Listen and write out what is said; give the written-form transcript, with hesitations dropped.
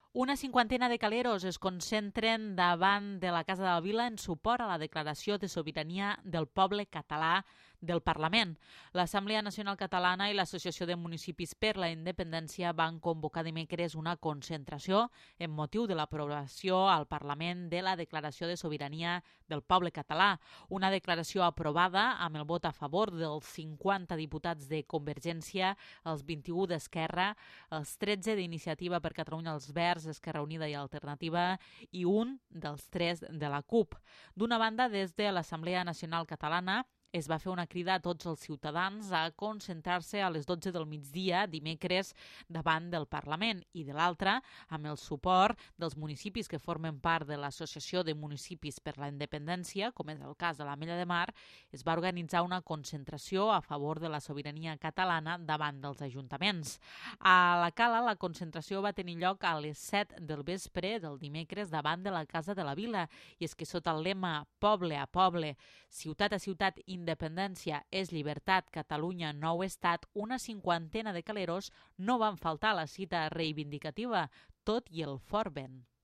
Una cinquantena de caleros es concentren davant de la Casa de la Vila en suport a la declaració de sobirania del poble català del Parlament. L'Assemblea Nacional Catalana i l'Associació de Municipis per la Independència van convocar dimecres una concentració en motiu de l'aprovació al Parlament de la declaració de sobirania del poble català, una declaració aprovada amb el vot a favor dels 50 diputats de Convergència, els 21 d'Esquerra, els 13 d'Iniciativa per Catalunya, els Verds, Esquerra Unida i Alternativa i un dels 3 de la CUP. D'una banda, des de l'Assemblea Nacional Catalana es va fer una crida a tots els ciutadans a concentrar-se a les 12 del migdia dimecres davant del Parlament i de l'altra, amb el suport dels municipis que formen part de l'Associació de Municipis per la Independència, com és el cas de l'Ametlla de Mar, es va organitzar una concentració a favor de la sobirania catalana davant dels ajuntaments. A la Cala, la concentració va tenir lloc a les 7 del vespre del dimecres davant de la Casa de la Vila, i és que sota el lema Poble a poble, ciutat a ciutat, independència és llibertat, Catalunya nou estat, una cinquantena de caleros no van faltar a la cita reivindicativa, tot i el fort vent.